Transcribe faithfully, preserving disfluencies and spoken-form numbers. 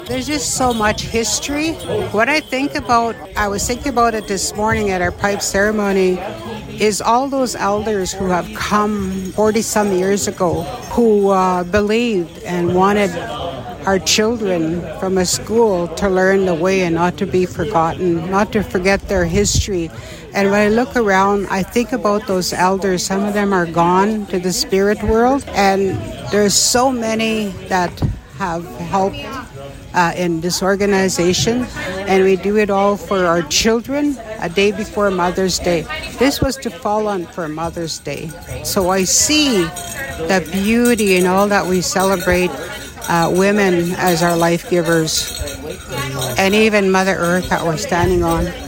There's just so much history. What I think about, I was thinking about it this morning at our pipe ceremony, is all those elders who have come forty some years ago who uh, believed and wanted our children from a school to learn the way and not to be forgotten, not to forget their history. And when I look around, I think about those elders. Some of them are gone to the spirit world, and there's so many that have helped uh, in this organization, and we do it all for our children a day before Mother's Day. This was to fall on for Mother's Day. So I see the beauty in all that we celebrate uh, women as our life givers, and even Mother Earth that we're standing on.